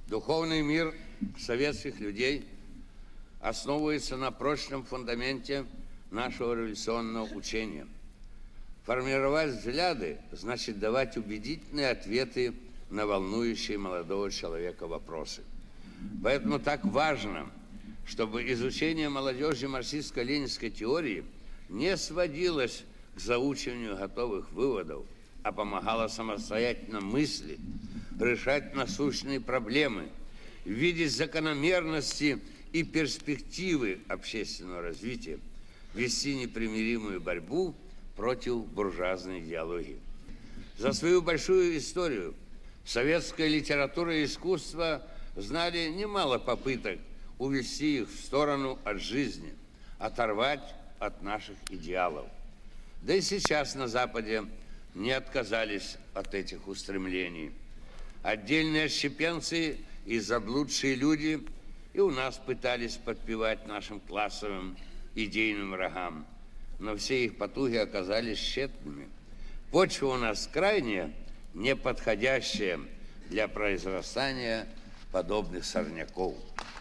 Духовный мир советских людей основывается на прочном фундаменте нашего революционного учения. Формировать взгляды значит давать убедительные ответы на волнующие молодого человека вопросы. Поэтому так важно, чтобы изучение молодежи марксистско-ленинской теории не сводилось к заучиванию готовых выводов, а помогало самостоятельно мыслить, решать насущные проблемы, видеть закономерности и перспективы общественного развития, вести непримиримую борьбу против буржуазной идеологии. За свою большую историю советская литература и искусство знали немало попыток увести их в сторону от жизни, оторвать от наших идеалов. Да и сейчас на Западе не отказались от этих устремлений. Отдельные отщепенцы и заблудшие люди и у нас пытались подпевать нашим классовым идейным врагам, но все их потуги оказались тщетными. Почва у нас крайне неподходящая для произрастания подобных сорняков.